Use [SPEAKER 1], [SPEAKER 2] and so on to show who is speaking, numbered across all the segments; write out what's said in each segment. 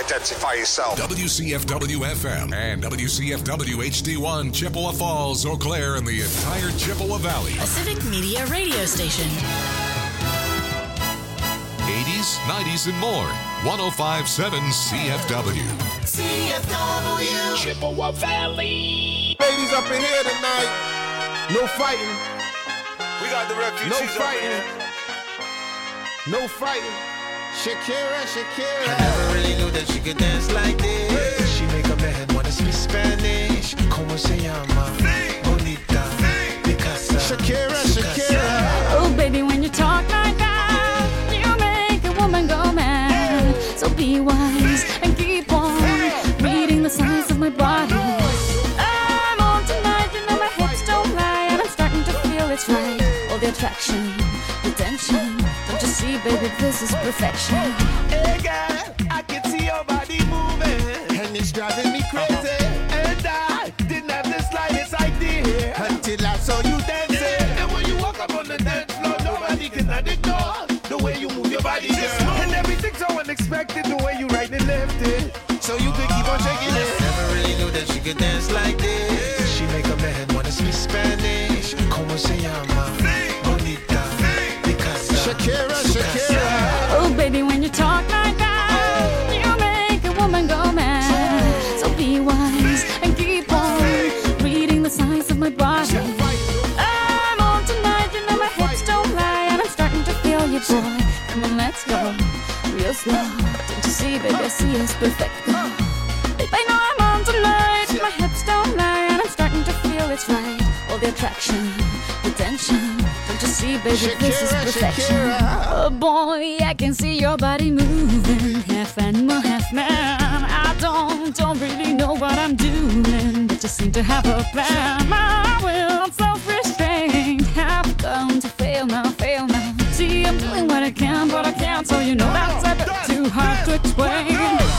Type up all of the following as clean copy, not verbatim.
[SPEAKER 1] identify yourself.
[SPEAKER 2] WCFW-FM and WCFW HD1, Chippewa Falls, Eau Claire, and the entire Chippewa Valley.
[SPEAKER 3] A civic media radio station.
[SPEAKER 2] 80s, 90s, and more. 105.7 CFW.
[SPEAKER 4] CFW.
[SPEAKER 5] Chippewa Valley.
[SPEAKER 6] Ladies up in here tonight. No fighting.
[SPEAKER 1] We got the refugees
[SPEAKER 6] No fighting. No fighting. Shakira.
[SPEAKER 7] I never really knew that she could dance like this. She make a man wanna speak Spanish. Como se llama? Bonita. Picasa.
[SPEAKER 6] Shakira.
[SPEAKER 8] Oh, baby, when you talk like that, you make a woman go mad. So be wise and keep on reading the signs of my body. I'm on tonight, you know my hips don't lie, and I'm starting to feel it's right. All the attraction, the tension. Don't you see, baby, this is perfection.
[SPEAKER 7] Hey girl, I can see your body moving,
[SPEAKER 6] And it's driving me crazy.
[SPEAKER 7] and I didn't have the slightest idea
[SPEAKER 6] Until I saw you dancing.
[SPEAKER 7] And when you walk up on the dance floor, nobody can ignore the way you move your body, girl. And everything's so unexpected, the way you right and left it, so you could keep on shaking it. Never really knew that she could dance like this. She make a man wanna speak Spanish. Como se llama? Bonita. Picasa.
[SPEAKER 6] Shakira.
[SPEAKER 8] Oh, baby, when you talk like that, you make a woman go mad. So be wise and keep on reading the signs of my body. I'm on tonight, you know my hips don't lie, and I'm starting to feel you, boy. Come on, let's go real slow. Don't you see, baby, I see it's perfect. Babe, I know I'm on tonight, my hips don't lie, and I'm starting to feel it's right. All the attraction, the tension. Don't you see, baby, this is perfection. Oh boy, I can see your body moving, half animal, half man. I don't really know what I'm doing, but just seem to have a plan. My will, self-restraint, have come to fail now. See, I'm doing what I can, but I can't, so you know that's a bit too hard to explain.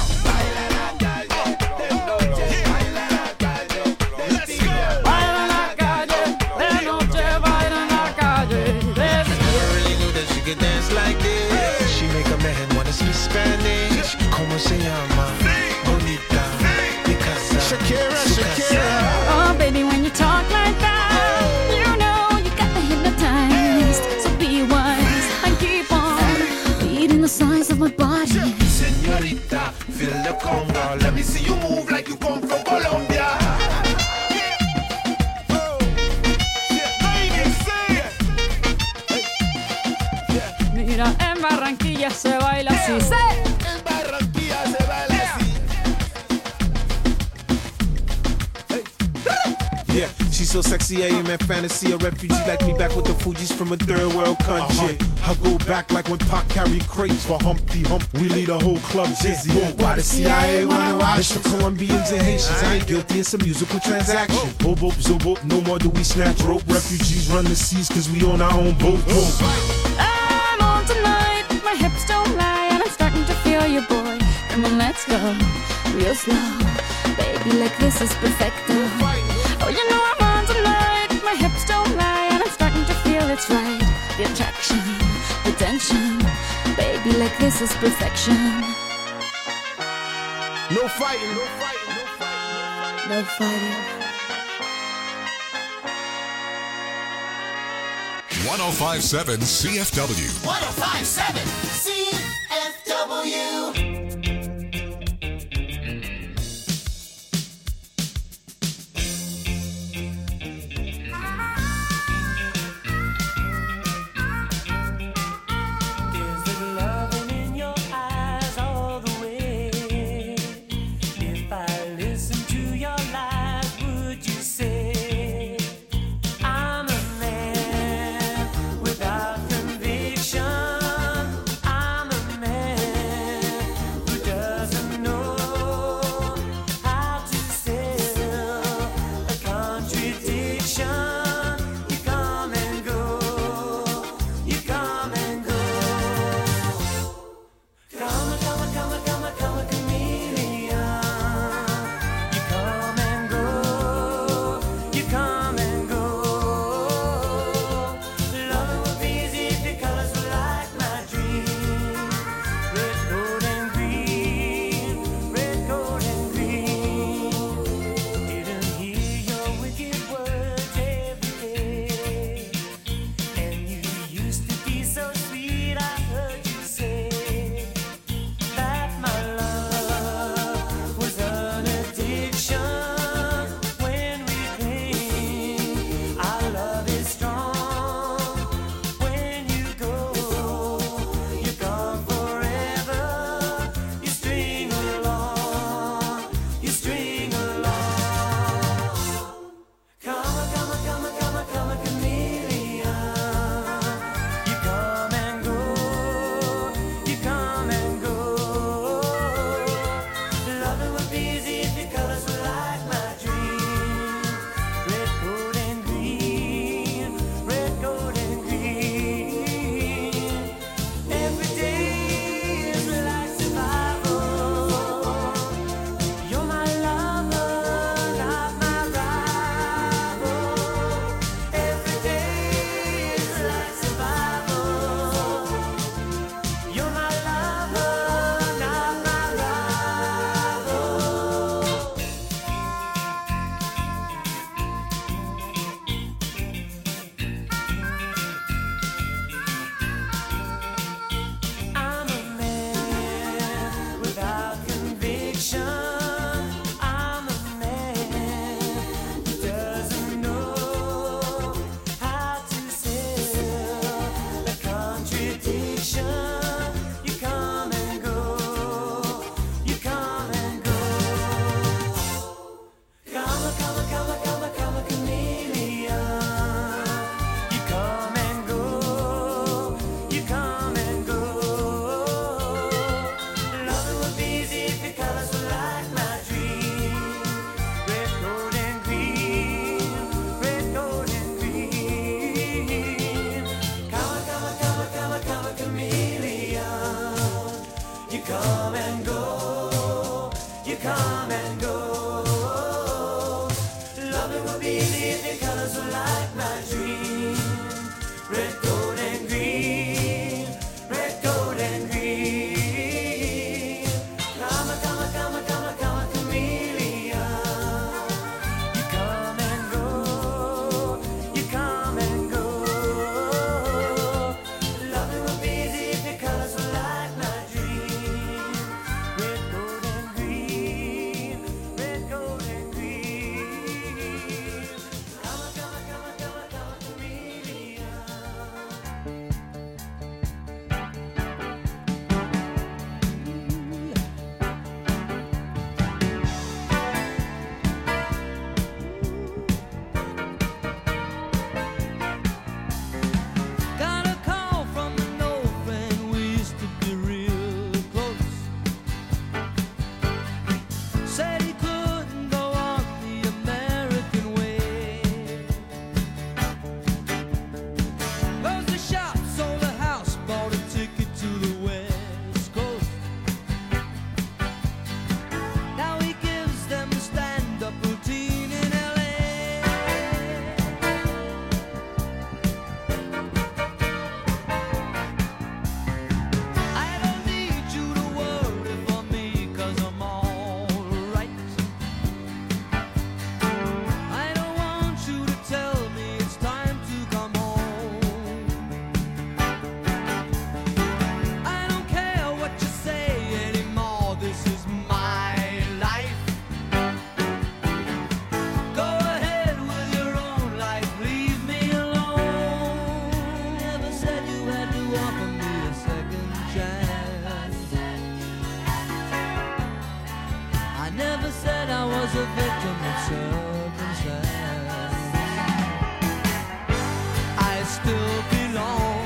[SPEAKER 7] Dance like this. She make a man wanna speak Spanish. Como se llama? Bonita. Picasa.
[SPEAKER 6] Shakira.
[SPEAKER 8] Oh, baby, when you talk like that, you know you got me hypnotized. So be wise and keep on reading the signs of my body.
[SPEAKER 7] Señorita, feel the conga. Let me see you move like you come from Colombia.
[SPEAKER 8] Mira, en Barranquilla se baila así.
[SPEAKER 7] En Barranquilla se baila así.
[SPEAKER 6] Yeah, she's so sexy, I am in fantasy. A refugee like me back with the Fugees from a third world country. I go back like when Pac carried crates for Humpty Hump. We lead a whole club dizzy. Why the CIA wanna watch? It's the Colombians and Haitians. I ain't guilty, it's a musical transaction. Bobo, zobo, no more do we snatch rope. Refugees run the seas cause we on our own boat.
[SPEAKER 8] I'm on tonight, my hips don't lie, and I'm starting to feel you, boy. Come on, let's go real slow. Baby, like this is perfecto. Oh, you know I'm on tonight, my hips don't lie, and I'm starting to feel it's right. The attraction, the tension. Baby, like this is perfection.
[SPEAKER 6] No fighting.
[SPEAKER 8] No fighting.
[SPEAKER 2] 105.7 CFW.
[SPEAKER 4] 105.7 CFW.
[SPEAKER 9] I'm You come and go, you come and go. Loving would be easy if your colors were like my dream. Red, gold, and green. Red, gold, and green. Come a, come a, come a, come a, come a chameleon. You come and go, you come and go. Loving would be easy if your colors were like my dream. Red, gold, and green. Red, gold, and green. Come a, come a, come a, come a, come a chameleon. Got a call from an old friend, we used to be real close. Said he couldn't go on the American way. Closed the shop, sold a house, bought a ticket to the West Coast. Now he gives them a stand-up routine in LA. I don't need you to worry for me, 'cause I'm alright. I don't want you to tell me it's time to come home. I don't care what you say anymore, this is my life. Go ahead with your own life, leave me alone. Never said you had to offer me a second chance. I never said I was a victim of circumstance. I still belong.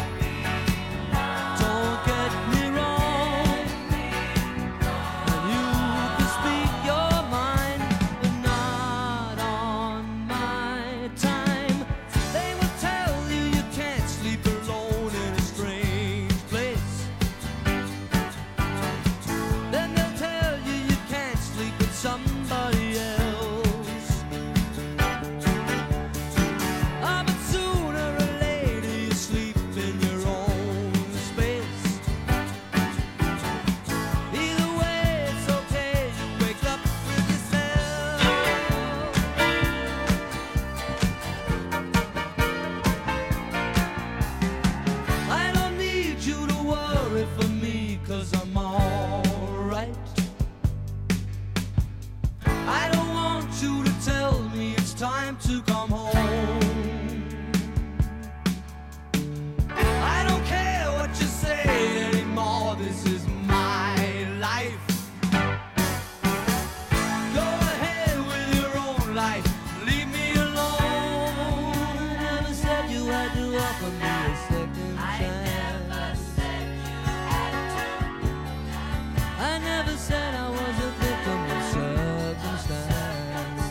[SPEAKER 9] Don't get me wrong. And you can speak your mind, but not on my time. They will tell you you can't sleep alone in a strange place. Then they'll tell you you can't sleep with somebody else. But sooner or later you sleep in your own space. Either way it's okay, you wake up with yourself. I don't need you to worry for me, 'cause I'm alright. I don't want you to tell me it's time to come home. I don't care what you say anymore, this is my life. Go ahead with your own life, leave me alone. Never said you had to offer me a second chance. I never said I was a victim of circumstance.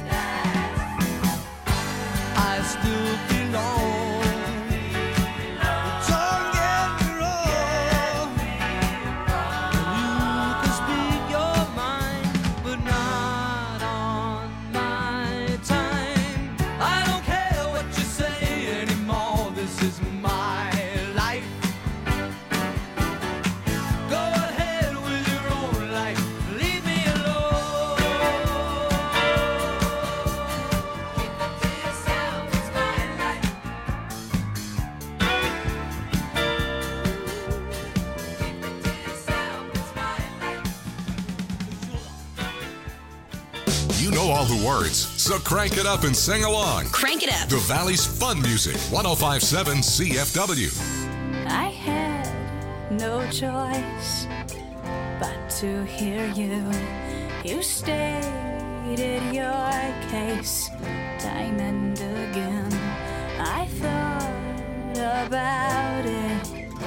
[SPEAKER 9] I still belong. Don't get me wrong. You can speak your mind, but not on my time. I don't care what you say anymore, this is my life. Go ahead with your own life, leave me alone. Keep it to yourself, it's my life. Keep it to yourself, it's my life.
[SPEAKER 2] You know all the words, so crank it up and sing along.
[SPEAKER 3] Crank it up.
[SPEAKER 2] The Valley's fun music, 105.7 CFW.
[SPEAKER 8] I had no choice but to hear you. You stated your case time and again. I thought about it.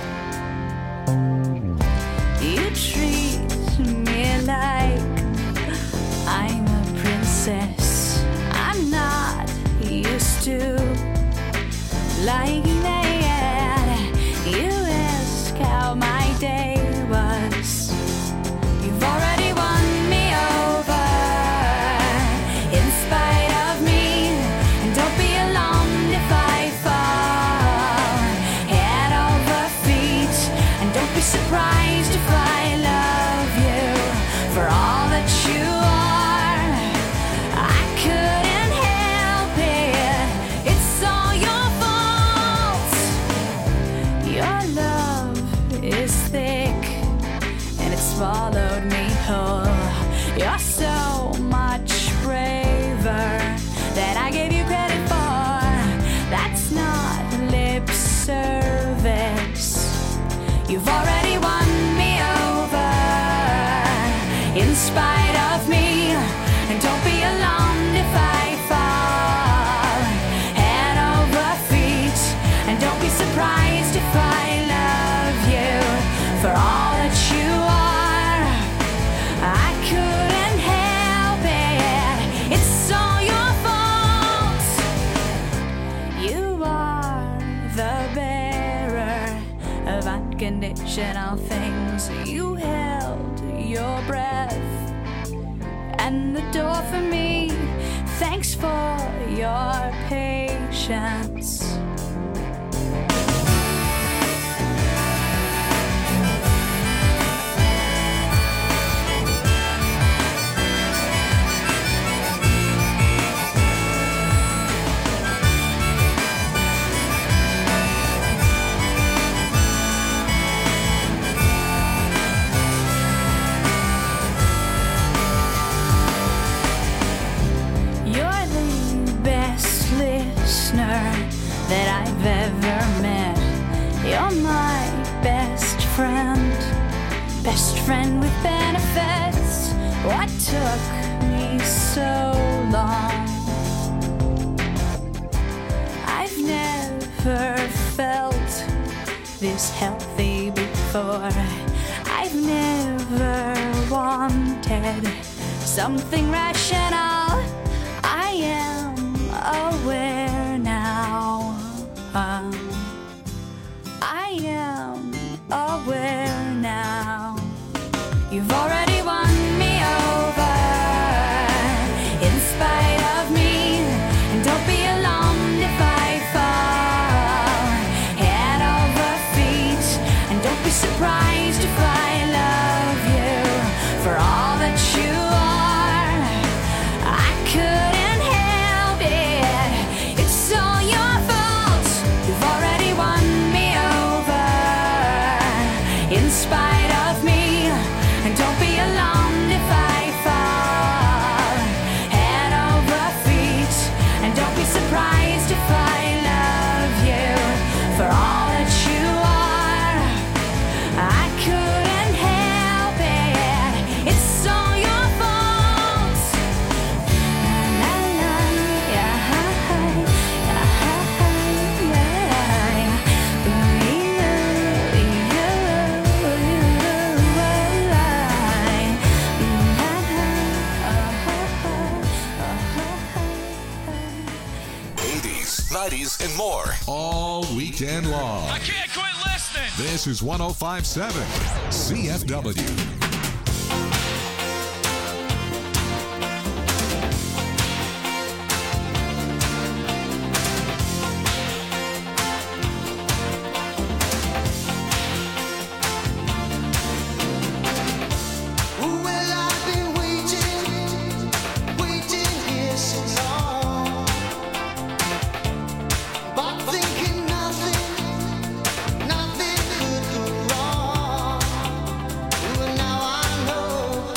[SPEAKER 8] You treat me like I'm a princess. I'm not used to like that. You ask how my day was. swallowed me whole. You're so much braver than I gave you credit for. That's not lip service. You've already won me over, in spite of me. And don't be alarmed if I fall head over feet. And don't be surprised if I love you for all that you are. I couldn't help it. It's all your fault. You are the bearer of unconditional things. You held your breath and the door for me. Thanks for your patience. You're the best listener that I've ever met. You're my best friend with benefits. What took me so long? I've never felt this healthy before. I've never wanted something rational. I am aware now. I am aware now. You've already won me over, in spite of me. And don't be alarmed if I fall head over feet. And don't be surprised if I love you for all that you are. I couldn't help it. It's all your fault. You've already won me over, in spite of me. And don't be alarmed if I fall head over feet. And don't be surprised if I love you for all that you are. I couldn't help it. It's all your fault. La, la, yeah,
[SPEAKER 2] '80s, '90s, and more. All weekend long.
[SPEAKER 5] I can't quit listening.
[SPEAKER 2] This is 105.7 CFW.
[SPEAKER 9] Well, I've been waiting here so long, but thinking nothing could go wrong. Well, now I know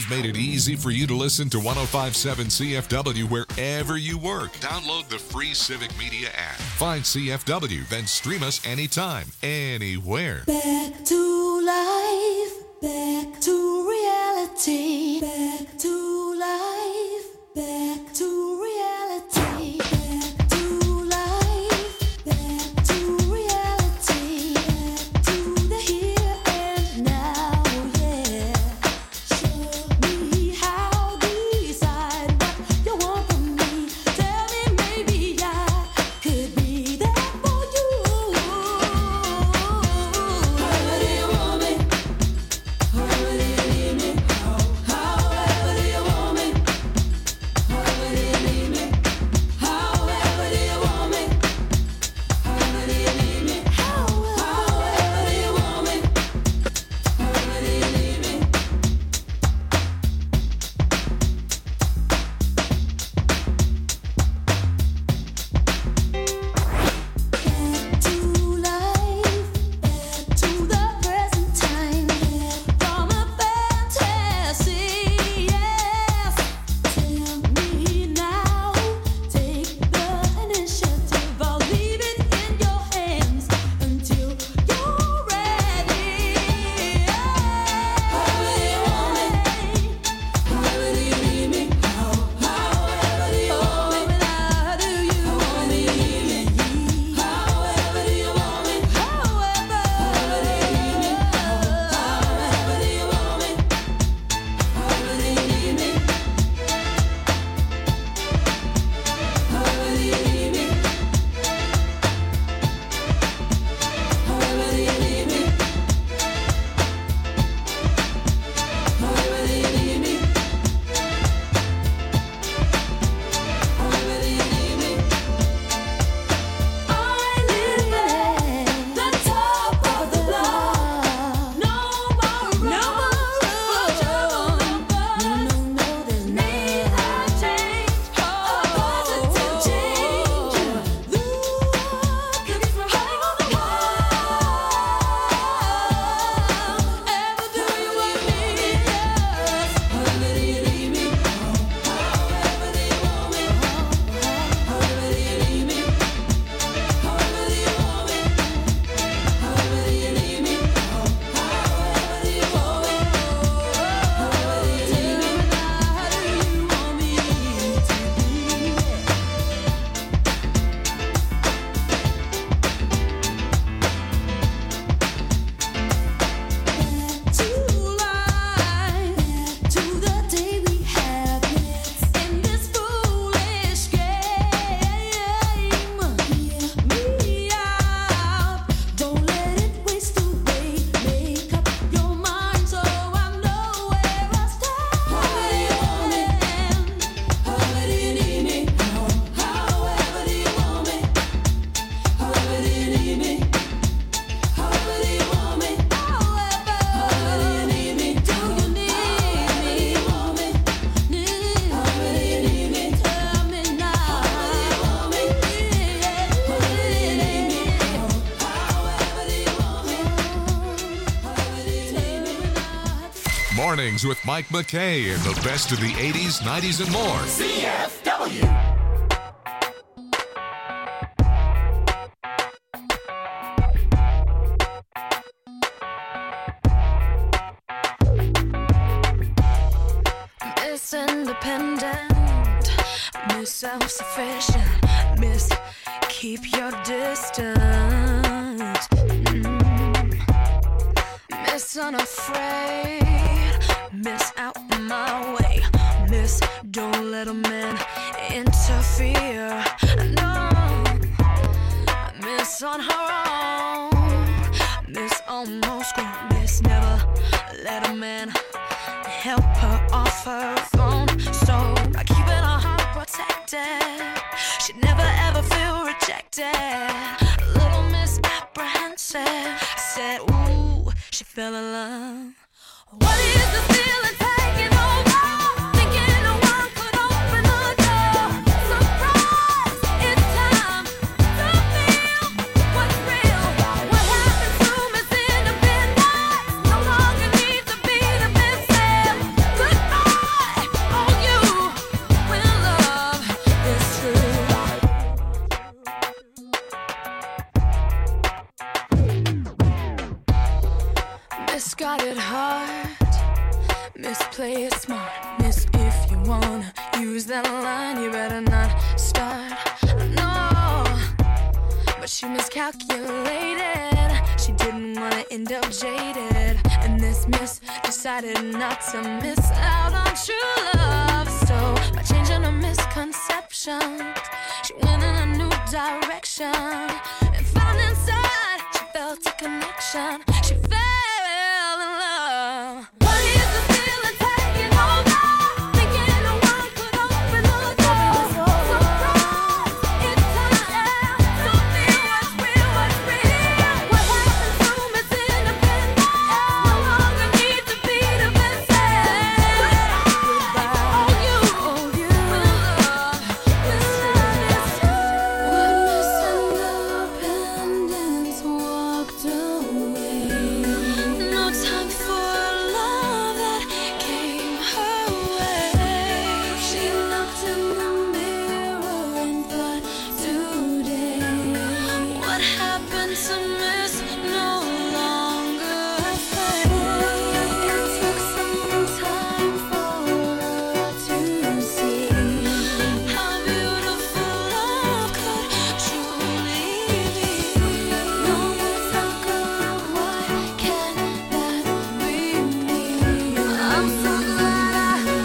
[SPEAKER 2] We've made it easy for you to listen to 105.7 CFW wherever you work. Download the free Civic Media app. Find CFW, then stream us anytime, anywhere.
[SPEAKER 8] Back to life, back to reality, back to life, back to reality, back to life, back to reality, back to the here and now, yeah. Show me how, decide what you want from me. Tell me maybe I could be there for you. However do you want me? However do you need me? However do you want me? However do you need me? However do you want me? However do you need me? However do you want me? However do you need me? Back to life, back to the present time, from a fantasy, yes. Tell me now, take the initiative. I'll leave it in your hands until you're ready. However do you want me? However do you need me? However do you want me? How do you want me? However do you want me? However do you need me? However do you want me? However do you need me? However do you need me? However do you need me? However do you need me? However do you need me? I live at the top of the block. No more room for there's need a change, a positive change. Look at me from high on the wall. Ever do you want me? Yes. However do you need me? However do you want me? However do you need me? However do you want me? However do you need me? However do you want me? However do you need me? How do you want me to be? To life, to the day we have in this foolish game. Hear me out, don't let it waste away. Make up your mind so I know where I stand. However do you want me? However do you need me? However do you want me? However do you need me? However do you want me? However do you need me? Do you need me? However do you need me? Tell me now. However do you want me? However do you need me? However do you want me? However do you need me?
[SPEAKER 2] Mornings with Mike McKay and the best of the 80s, 90s, and more.
[SPEAKER 4] CFW.
[SPEAKER 8] Miss Independent, Miss Self-Sufficient, Miss Keep Your Distance, Miss Unafraid, Miss Out My Way, Miss Don't Let a Man Interfere, no, Miss On Her Own, Miss Almost Grown, Miss Never Let a Man help her off her throne. So by keeping her heart protected, she'd never ever feel rejected. Little Miss Apprehensive, I said, ooh, she fell in love. What is the feeling taking over? Thinking no one could open the door. Surprise, it's time to feel what's real. What happened to Miss Independence? No longer needs to be the best. Goodbye. Discarded heart, misplay it smart. Miss, if you wanna use that line, you better not start. No, but she miscalculated. She didn't wanna end up jaded, and this miss decided not to miss out on true love. So by changing her misconceptions, she went in a new direction and found inside she felt a connection. She fell in love. What is the feeling taking over? Thinking no one could open the door. Surprise, it's time to feel what's real, what's real. What happened to Miss Independent? No longer need to be defensive. Goodbye, oh you, love, Miss Independence walked away. No time for love that came her way. She looked in the mirror and thought, today, what happened to Miss no longer fade. It took some time for her to see how beautiful love could truly be. No more talk of what can that be me. I'm so glad I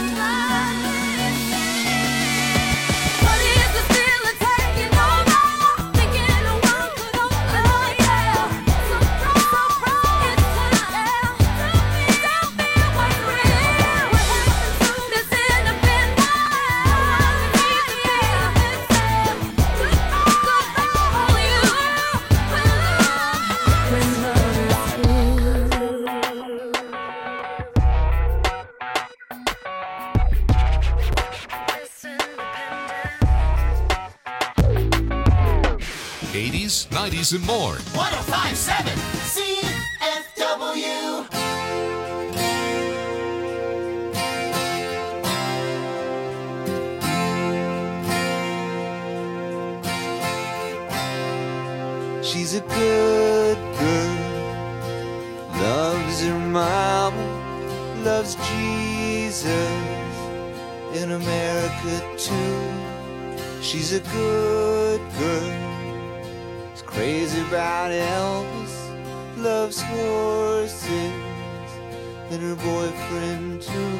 [SPEAKER 8] What is the feeling taking over? Thinking no one could open the door. Surprise, it's time to feel what's real. What happened to Miss Independent?
[SPEAKER 2] '80s, '90s, and more.
[SPEAKER 4] 1057 CFW.
[SPEAKER 10] She's a good girl, loves her mama, loves Jesus, in America too. She's a good girl, is crazy about Elvis, loves horses, and her boyfriend too.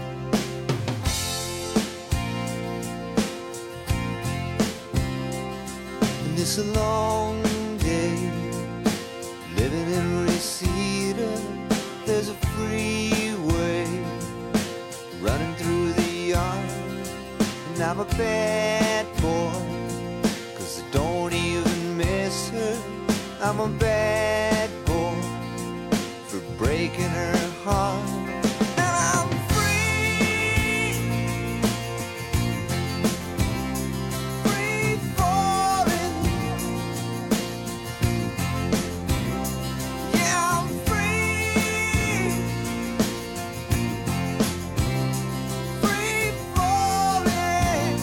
[SPEAKER 10] And it's a long day, living in Reseda. There's a freeway running through the yard, and I'm a bad boy, 'cause I don't even miss her. I'm a bad boy for breaking her heart. And I'm free, free falling. Yeah, I'm free, free falling.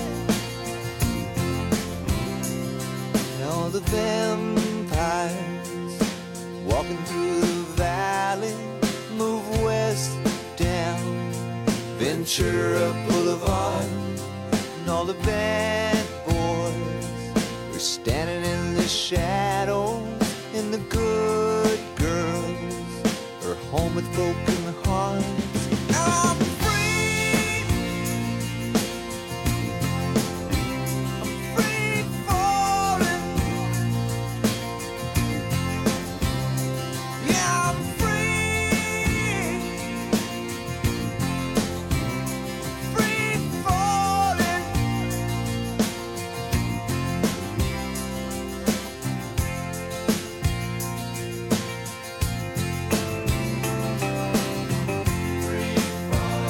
[SPEAKER 10] And all the vampires walking through the valley move west down Ventura Boulevard, and all the bad boys are standing in the shadows, and the good girls are home with broken hearts. I'm free, I'm free falling. Yeah, I'm free, free falling. Free falling.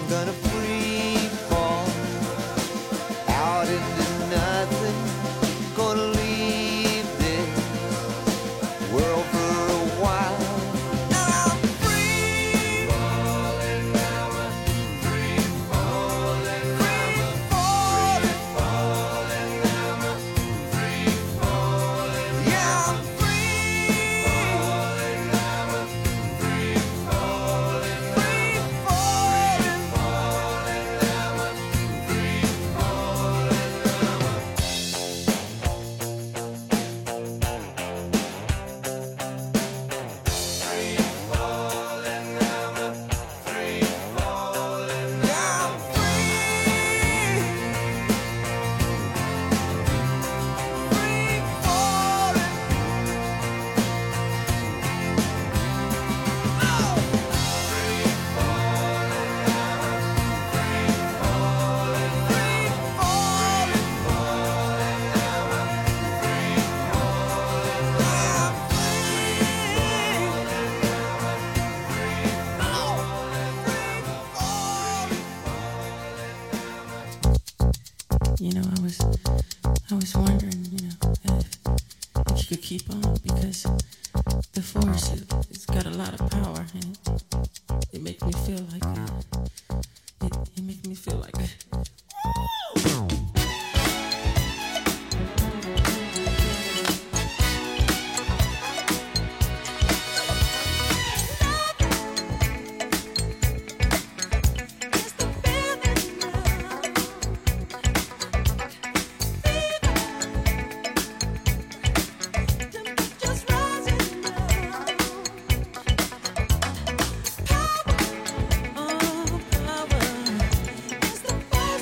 [SPEAKER 10] gonna free fall out into nothing. Gonna leave this world for a while. Now I'm free falling, I'm free falling, free falling, I'm free falling. Yeah, I'm free falling, I'm free falling, free falling, I'm free
[SPEAKER 11] You know, I was wondering, you know, if you could keep on, because the force, it's got a lot of power, and it makes me feel like it makes me feel like
[SPEAKER 10] power is the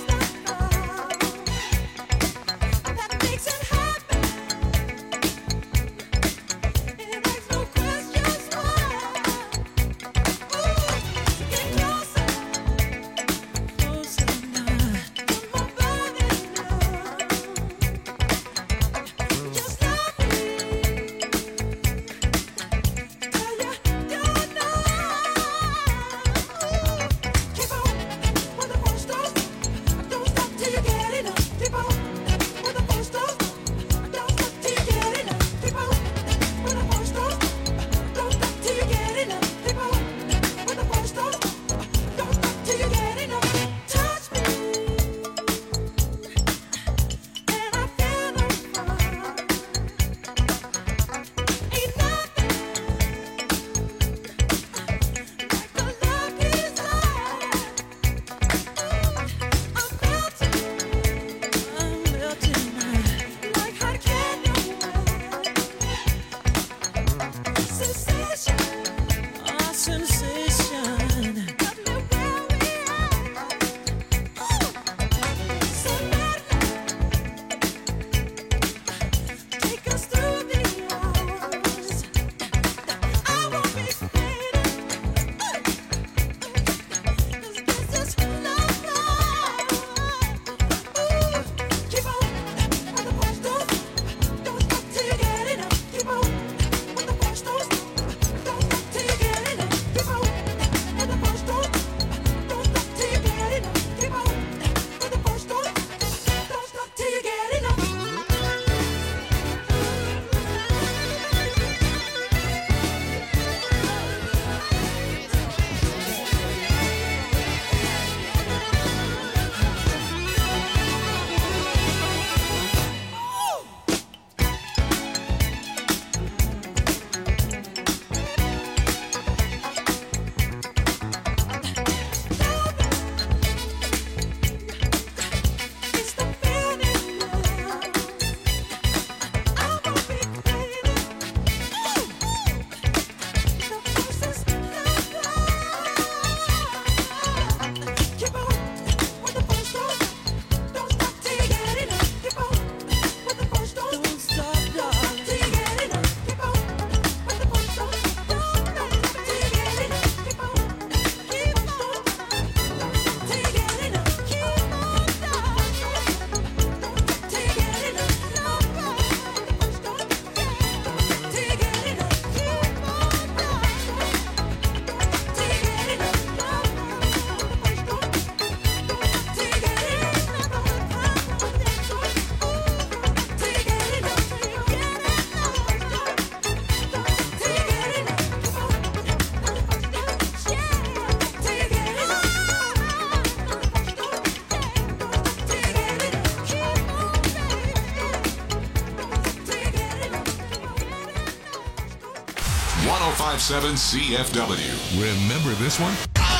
[SPEAKER 2] 1057 CFW. Remember this one?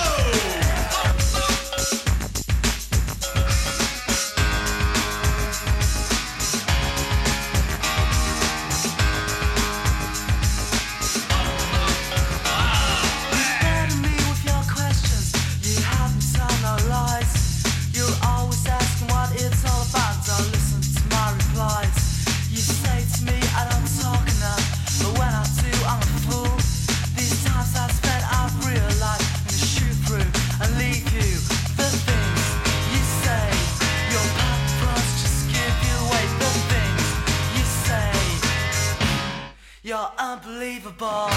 [SPEAKER 9] You're unbelievable.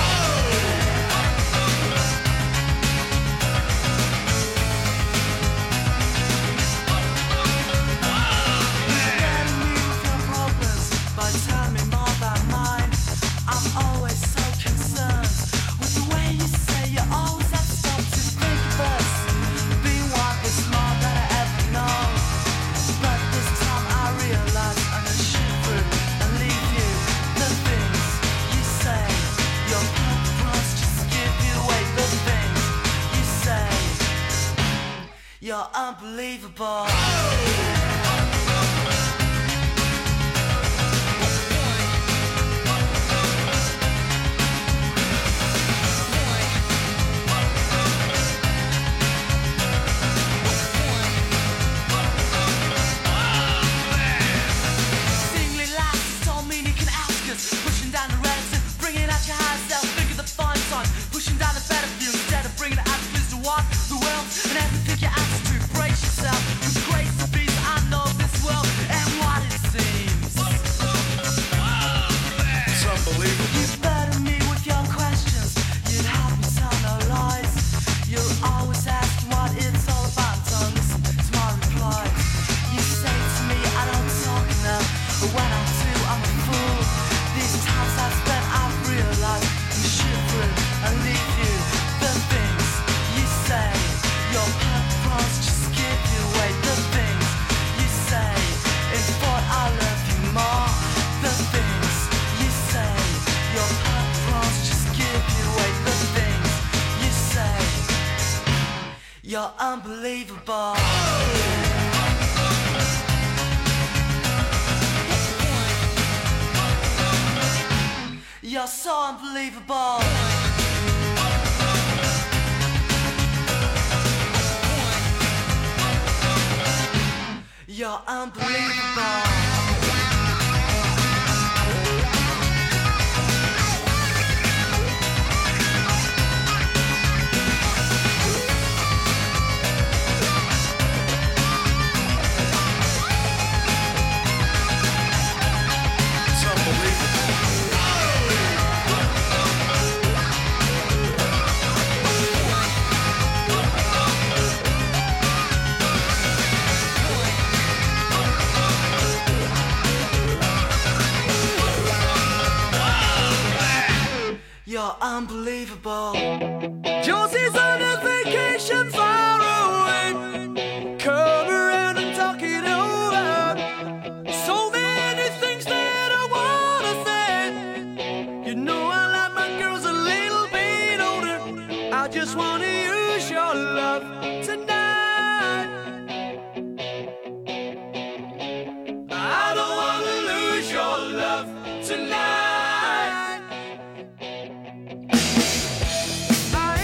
[SPEAKER 9] You're unbelievable. Seemingly lies don't mean you can ask us. Pushing down the relative, bringing out your higher self. Figure the fun on. Pushing down the better view instead of bringing the attitudes to what the world and everything you ask to brace yourself. With grace and peace, I know this world and what it seems.
[SPEAKER 1] It's unbelievable.
[SPEAKER 9] You better me with your questions. You'd help me tell no lies. You're always asking what it's all about. Don't listen to my replies. You say to me I don't talk enough, but when I do, I'm a fool. These times I've spent, I've realized you shoot through and leave you. The things you say, your purpose just give you away. The things you say, in thought I love you more. The things you say, your purpose just give you away. The things you say, you're unbelievable. You're so unbelievable. You're unbelievable.
[SPEAKER 1] It's unbelievable.
[SPEAKER 9] You're unbelievable.
[SPEAKER 10] Josie's on a vacation far away. Come around and talk it over. So many things that I wanna say. You know I like my girls a little bit older. I just wanna use your love tonight. I don't wanna lose your love tonight. I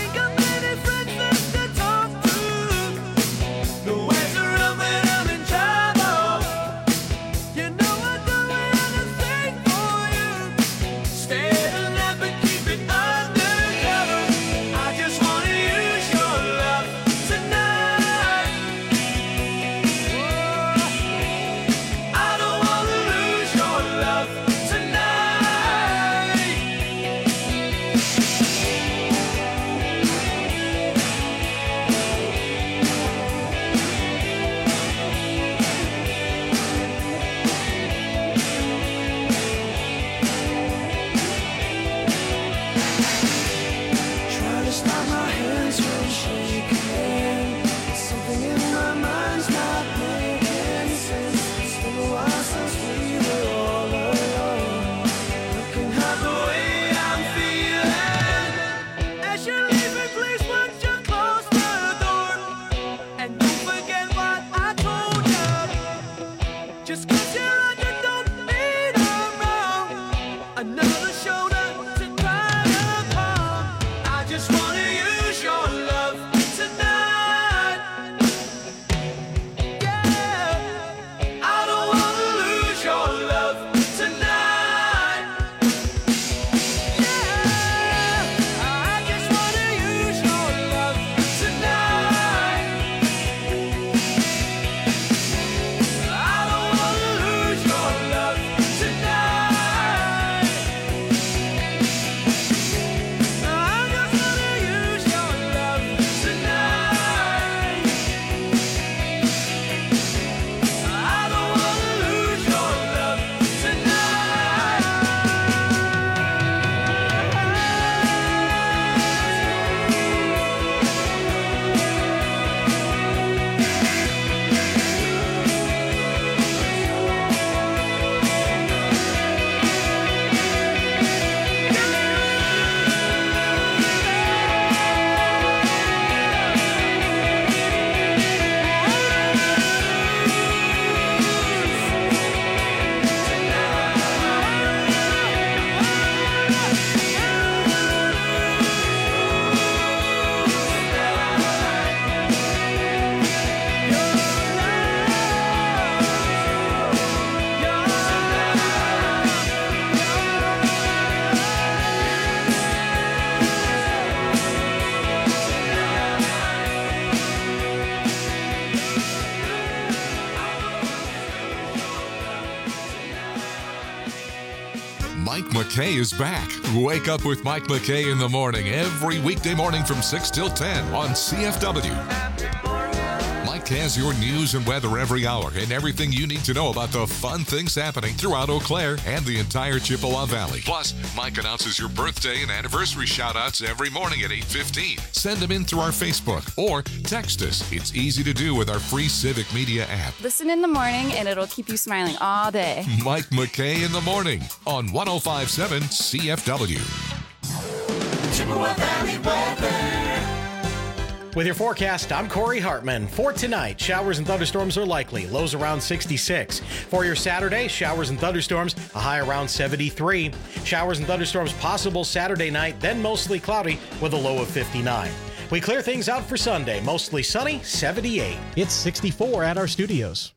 [SPEAKER 2] Mike McKay is back. Wake up with Mike McKay in the morning every weekday morning from 6 till 10 on CFW. Mike has your news and weather every hour and everything you need to know about the fun things happening throughout Eau Claire and the entire Chippewa Valley. Plus, Mike announces your birthday and anniversary shout-outs every morning at 8:15. Send them in through our Facebook or text us. It's easy to do with our free Civic Media app.
[SPEAKER 8] Listen in the morning and it'll keep you smiling all day.
[SPEAKER 2] Mike McKay in the morning on 105.7 CFW.
[SPEAKER 4] Chippewa Valley weather.
[SPEAKER 12] With your forecast, I'm Corey Hartman. For tonight, showers and thunderstorms are likely. Lows around 66. For your Saturday, showers and thunderstorms, a high around 73. Showers and thunderstorms possible Saturday night, then mostly cloudy with a low of 59. We clear things out for Sunday, mostly sunny, 78.
[SPEAKER 13] It's 64 at our studios.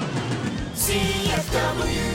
[SPEAKER 4] CFW.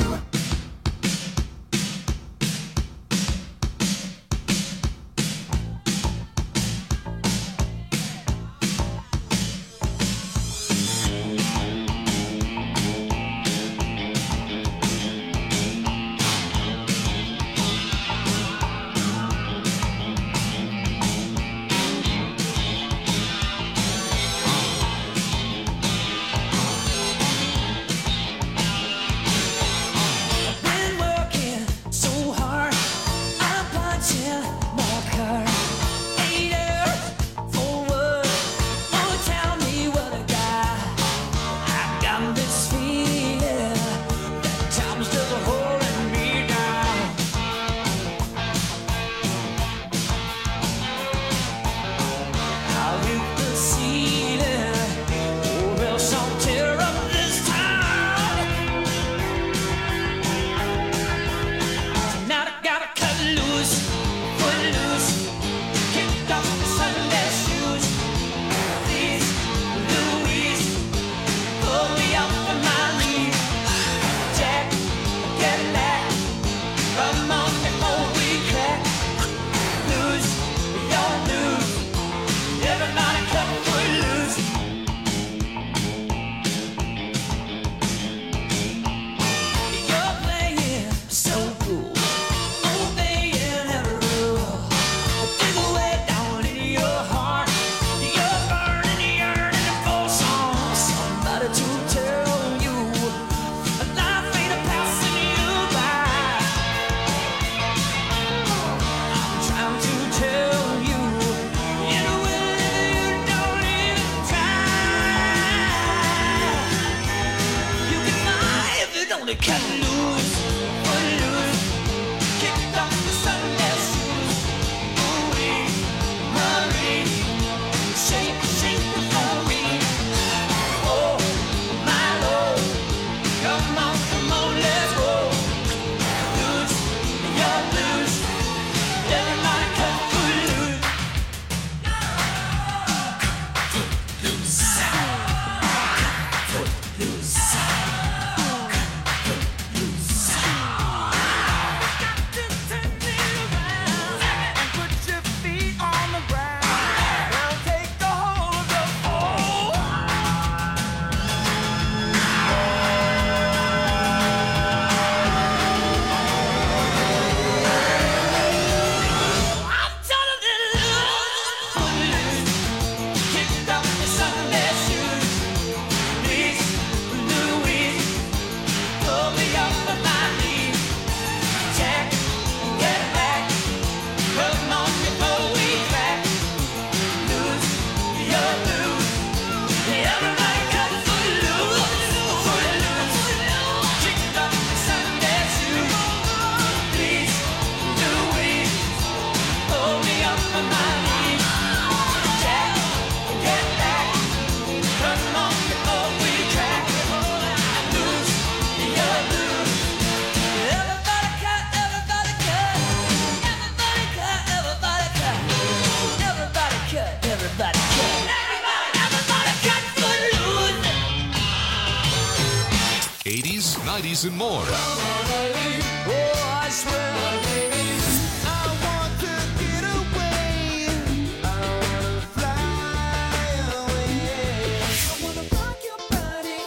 [SPEAKER 2] And more.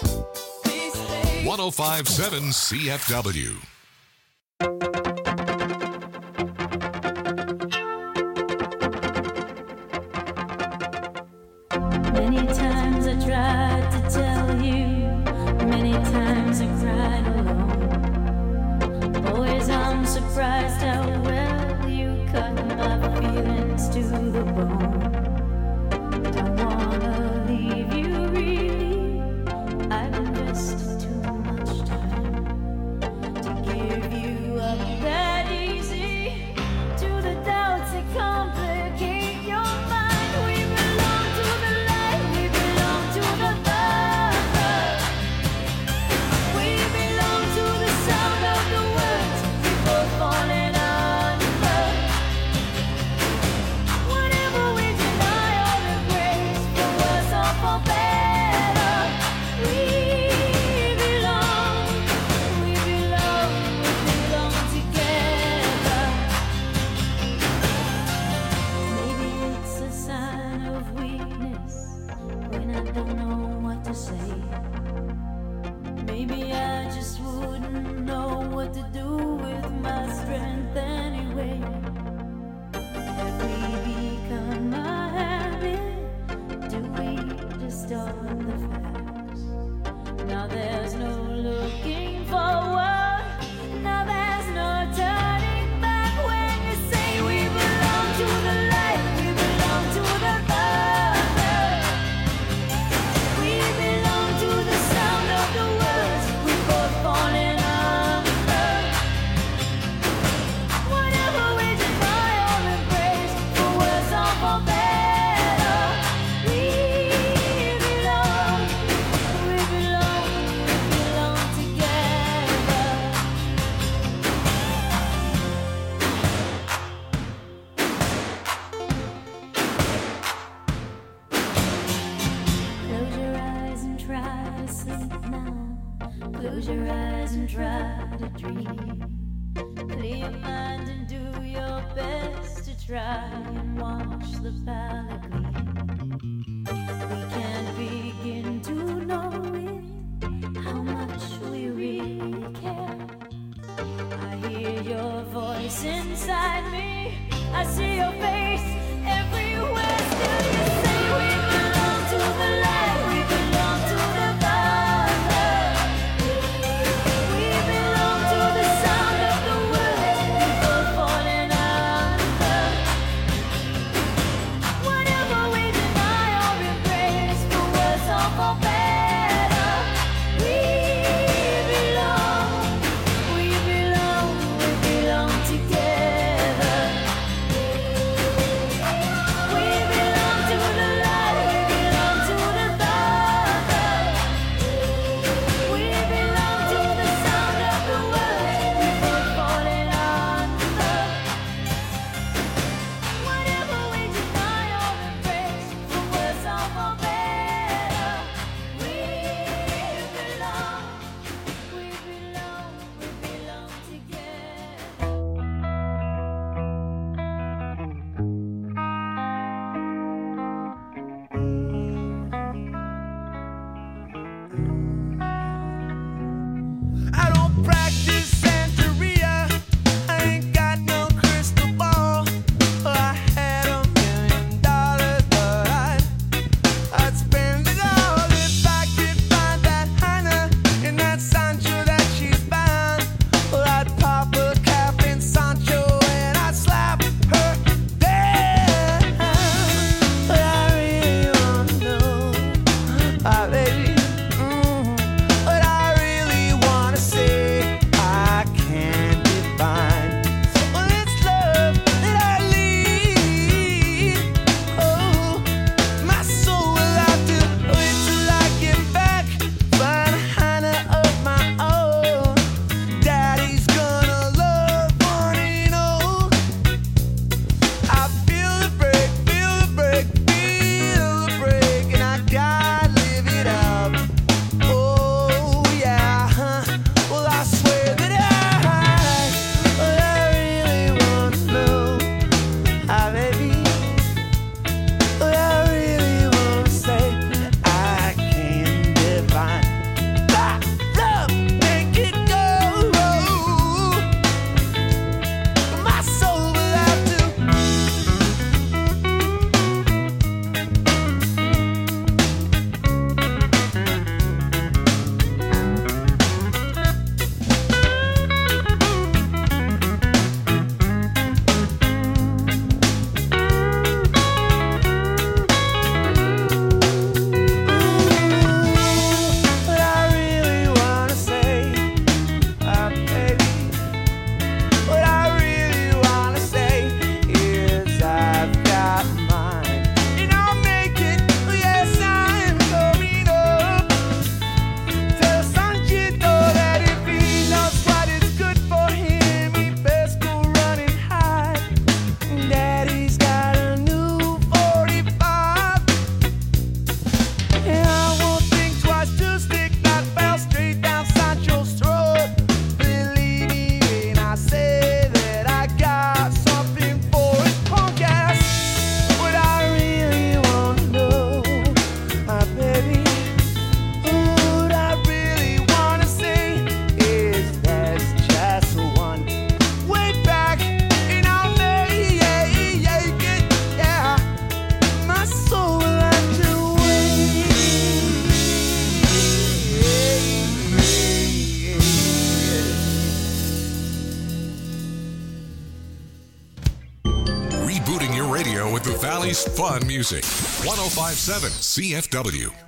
[SPEAKER 4] Body,
[SPEAKER 2] 105.7 CFW.
[SPEAKER 14] say. Maybe I just wouldn't know what to do with my strength anyway. Have we become a habit? Do we distort the facts? Now there's no looking forward. Now there's no turning back when you say we belong to the light, we belong to the thunder. We belong to the sound of the words we both falling under. Whatever we deny or embrace, for worse or for better, we belong together. Close your eyes and try to sleep now. Close your eyes and try to dream. Clear your mind and do your best to try and watch the palette gleam. We can't begin to know it, how much we really care. I hear your voice inside me, I see your face everywhere. Still you say we belong to the light, we belong to the thunder. We belong to the sound of the words we both falling under. Whatever
[SPEAKER 2] Always fun music. 105.7 CFW.